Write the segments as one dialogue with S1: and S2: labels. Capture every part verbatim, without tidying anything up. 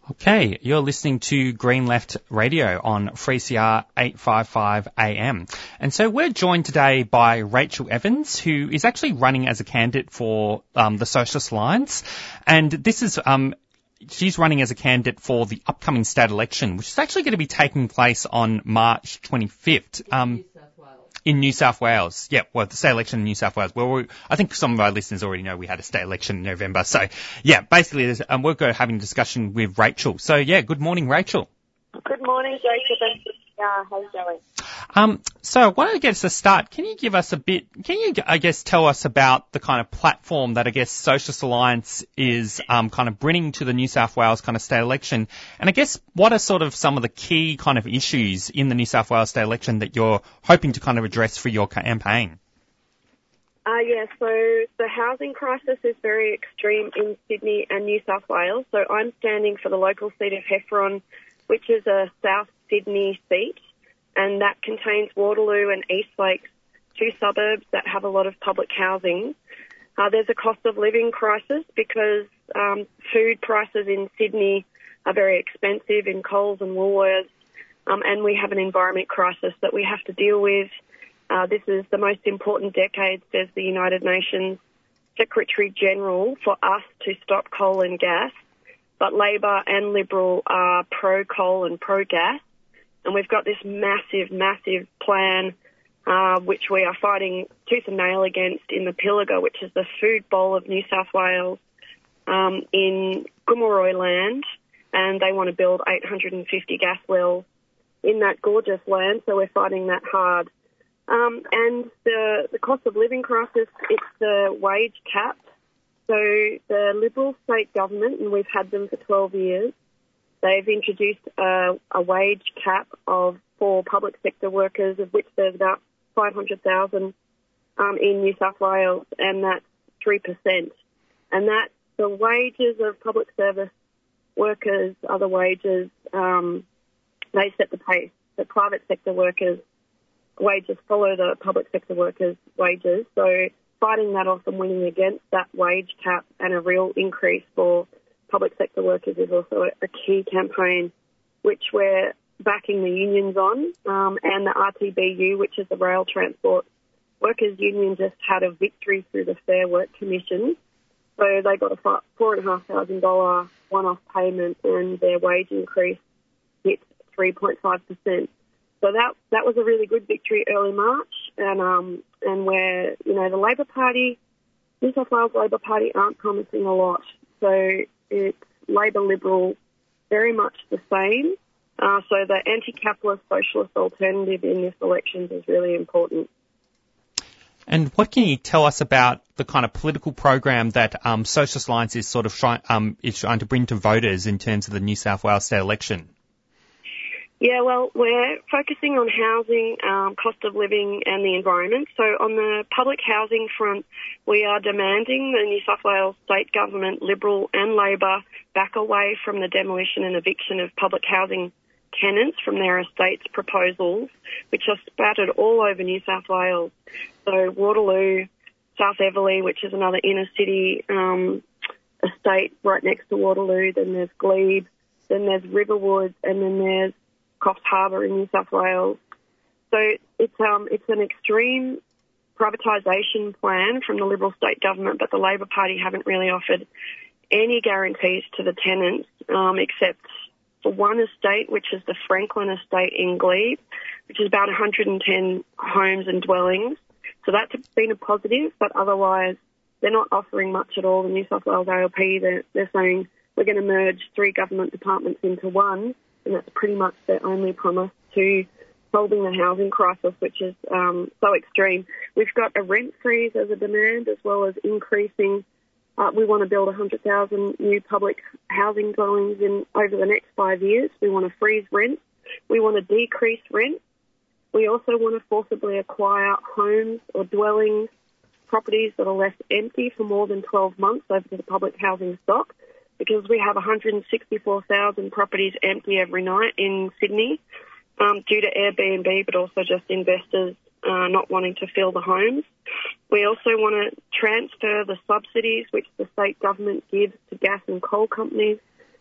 S1: Okay, you're listening to Green Left Radio on three C R eight fifty-five A M. And so we're joined today by Rachel Evans, who is actually running as a candidate for um, the Socialist Alliance. And this is, um, she's running as a candidate for the upcoming state election, which is actually going to be taking place on March twenty-fifth. Um, In New South Wales. Yeah, well, the state election in New South Wales. Well, we, I think some of our listeners already know we had a state election in November. So, yeah, basically, um, we're going to having a discussion with Rachel. So, yeah, good morning, Rachel.
S2: Good morning, Jacob. Uh, how's it going?
S1: Um, so I wanted to get us a start. Can you give us a bit, can you, I guess, tell us about the kind of platform that I guess Socialist Alliance is um, kind of bringing to the New South Wales kind of state election? And I guess what are sort of some of the key kind of issues in the New South Wales state election that you're hoping to kind of address for your campaign?
S2: Uh, yeah, so the housing crisis is very extreme in Sydney and New South Wales. So I'm standing for the local seat of Heffron, which is a South Sydney seat, and that contains Waterloo and East Lakes, two suburbs that have a lot of public housing. Uh, there's a cost of living crisis because um, food prices in Sydney are very expensive in Coles and Woolworths, um, and we have an environment crisis that we have to deal with. Uh, this is the most important decade, says the United Nations Secretary General, for us to stop coal and gas. But Labor and Liberal are pro-coal and pro-gas. And we've got this massive, massive plan, uh, which we are fighting tooth and nail against in the Pilliga, which is the food bowl of New South Wales, um, in Gomeroi land. And they want to build eight hundred fifty gas wells in that gorgeous land. So we're fighting that hard. Um, and the, the cost of living crisis, it's the wage cap. So the Liberal state government, and we've had them for twelve years, they've introduced a, a wage cap of for public sector workers, of which there's about five hundred thousand um, in New South Wales, and that's three percent. And that's the wages of public service workers are the wages, um, they set the pace. The private sector workers' wages follow the public sector workers' wages. So fighting that off and winning against that wage cap and a real increase for public sector workers is also a, a key campaign, which we're backing the unions on, um, and the R T B U, which is the Rail Transport Workers Union, just had a victory through the Fair Work Commission. So they got a four and a half thousand dollar one-off payment, and their wage increase hit three point five percent. So that that was a really good victory early March, and um and where you know the Labor Party, New South Wales Labor Party aren't promising a lot. So it's Labor Liberal, very much the same. Uh, so the anti-capitalist socialist alternative in this election is really important.
S1: And what can you tell us about the kind of political program that um, Socialist Alliance is sort of trying um, is trying to bring to voters in terms of the New South Wales state election?
S2: Yeah, well, we're focusing on housing, um, cost of living and the environment. So on the public housing front, we are demanding the New South Wales state government, Liberal and Labor, back away from the demolition and eviction of public housing tenants from their estates proposals, which are spattered all over New South Wales. So Waterloo, South Everleigh, which is another inner city um, estate right next to Waterloo. Then there's Glebe, then there's Riverwood, and then there's Coffs Harbour in New South Wales. So it's um it's an extreme privatisation plan from the Liberal state government, but the Labor Party haven't really offered any guarantees to the tenants, um, except for one estate, which is the Franklin estate in Glebe, which is about one hundred ten homes and dwellings. So that's been a positive, but otherwise they're not offering much at all. The New South Wales A L P, they're, they're saying we're going to merge three government departments into one, and that's pretty much their only promise to solving the housing crisis, which is um, so extreme. We've got a rent freeze as a demand, as well as increasing. Uh, we want to build one hundred thousand new public housing dwellings in over the next five years. We want to freeze rent. We want to decrease rent. We also want to forcibly acquire homes or dwellings, properties that are left empty for more than twelve months over to the public housing stock, because we have one hundred sixty-four thousand properties empty every night in Sydney um, due to Airbnb, but also just investors uh, not wanting to fill the homes. We also want to transfer the subsidies which the state government gives to gas and coal companies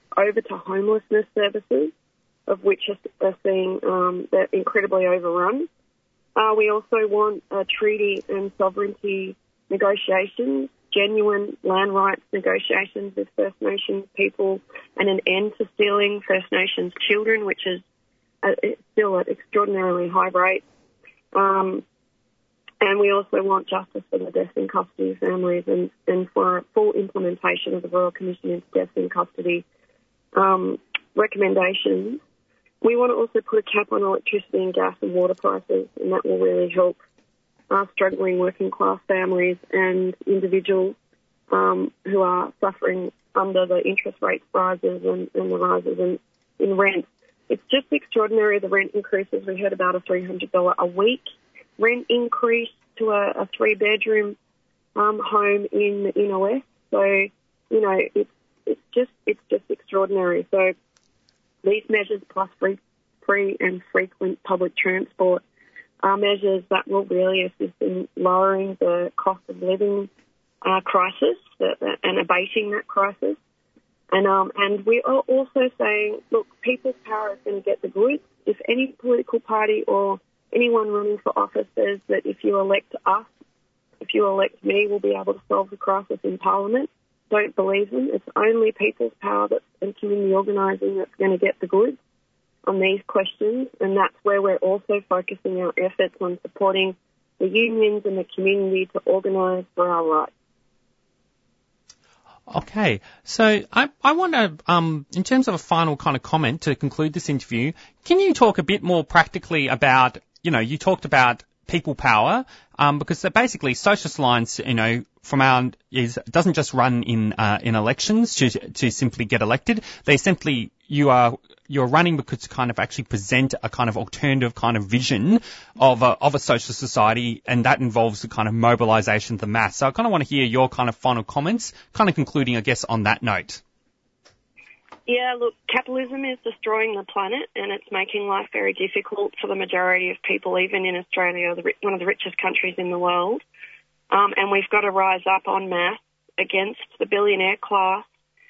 S2: over to homelessness services, of which are seeing um, they're incredibly overrun. Uh, we also want a treaty and sovereignty negotiations, genuine land rights negotiations with First Nations people, and an end to stealing First Nations children, which is uh, still at extraordinarily high rates. Um, and we also want justice for the death in custody families and, and for a full implementation of the Royal Commission into Death in Custody um, recommendations. We want to also put a cap on electricity and gas and water prices, and that will really help uh, struggling working class families and individuals um, who are suffering under the interest rate rises and, and the rises in, in rent. It's just extraordinary, the rent increases. We heard about a three hundred dollars a week rent increase to a, a three-bedroom um, home in the inner west. So, you know, it's it's just it's just extraordinary. So these measures plus free, free and frequent public transport are measures that will really assist in lowering the cost of living uh, crisis and abating that crisis. And um, and we are also saying, look, people's power is going to get the goods. If any political party or anyone running for office says that if you elect us, if you elect me, we'll be able to solve the crisis in Parliament, don't believe them. It's only people's power that's, and community organising that's going to get the goods on these questions, and that's where we're also focusing our efforts on supporting the unions and the community to organise for our rights.
S1: Okay, so I, I want to, um, in terms of a final kind of comment to conclude this interview, can you talk a bit more practically about, you know, you talked about people power, um, because they're basically Socialist Alliance, you know, from our is doesn't just run in uh, in elections to to simply get elected. They simply you are you're running because to kind of actually present a kind of alternative kind of vision of a of a socialist society, and that involves the kind of mobilisation of the mass. So I kind of want to hear your kind of final comments, kind of concluding, I guess, on that note.
S2: Yeah, look, capitalism is destroying the planet, and it's making life very difficult for the majority of people, even in Australia, the, one of the richest countries in the world. Um, and we've got to rise up en masse against the billionaire class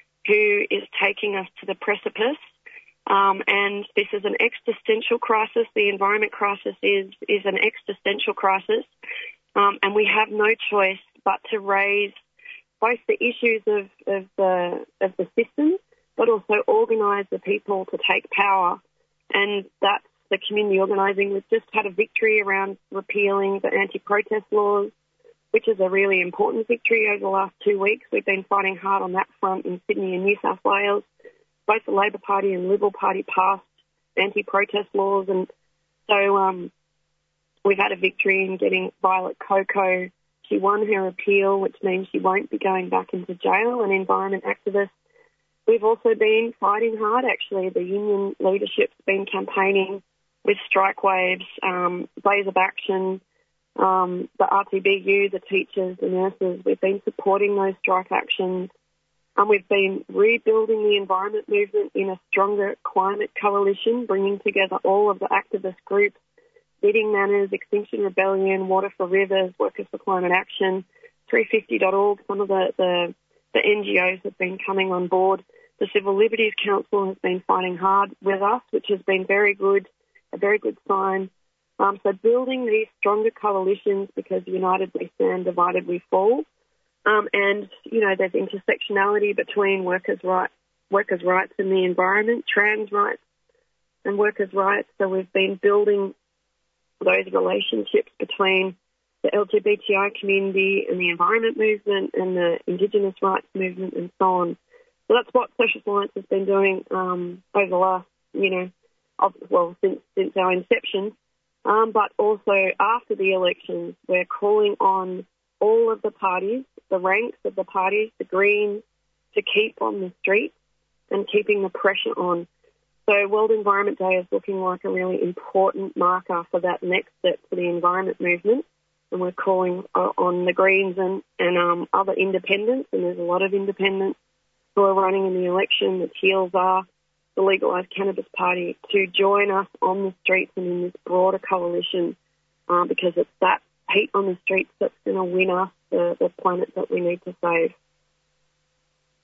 S2: who is taking us to the precipice. Um, and this is an existential crisis. The environment crisis is, is an existential crisis. Um, and we have no choice but to raise both the issues of, of the, of the system, but also organise the people to take power. And that's the community organising. We've just had a victory around repealing the anti-protest laws, which is a really important victory over the last two weeks. We've been fighting hard on that front in Sydney and New South Wales. Both the Labor Party and Liberal Party passed anti-protest laws, and so um, we've had a victory in getting Violet Coco. She won her appeal, which means she won't be going back into jail, an environment activist. We've also been fighting hard, actually. The union leadership's been campaigning with strike waves, um, Blaze of Action, um, the R T B U, the teachers, the nurses. We've been supporting those strike actions. Um, we've been rebuilding the environment movement in a stronger climate coalition, bringing together all of the activist groups, Bidding Manners, Extinction Rebellion, Water for Rivers, Workers for Climate Action, three fifty dot org. Some of the, the, the N G Os have been coming on board. The Civil Liberties Council has been fighting hard with us, which has been very good, a very good sign. Um, so building these stronger coalitions, because united we stand, divided we fall. Um, and, you know, there's intersectionality between workers' rights, workers' rights and the environment, trans rights and workers' rights. So we've been building those relationships between the L G B T I community and the environment movement and the Indigenous rights movement and so on. So that's what Socialist Alliance has been doing um, over the last, you know, of, well, since since our inception. Um, but also after the elections, we're calling on all of the parties, the ranks of the parties, the Greens, to keep on the streets and keeping the pressure on. So World Environment Day is looking like a really important marker for that next step for the environment movement. And we're calling on the Greens and, and um, other independents, and there's a lot of independents who are running in the election. The Teals are, the Legalised Cannabis Party, to join us on the streets and in this broader coalition, uh, because it's that heat on the streets that's going to win us the, the planet that we need to save.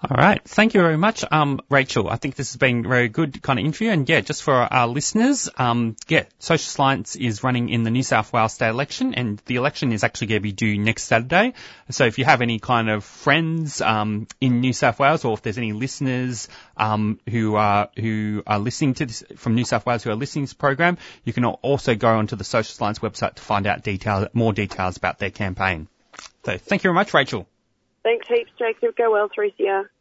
S1: All right. Thank you very much, um, Rachel. I think this has been a very good kind of interview. And yeah, just for our listeners, um, yeah, Socialist Alliance is running in the New South Wales state election, and the election is actually going to be due next Saturday. So if you have any kind of friends, um, in New South Wales, or if there's any listeners, um, who are, who are listening to this from New South Wales who are listening to this program, you can also go onto the Socialist Alliance website to find out details, more details about their campaign. So thank you very much, Rachel.
S2: Thanks heaps, Jacob. Go well, three C R.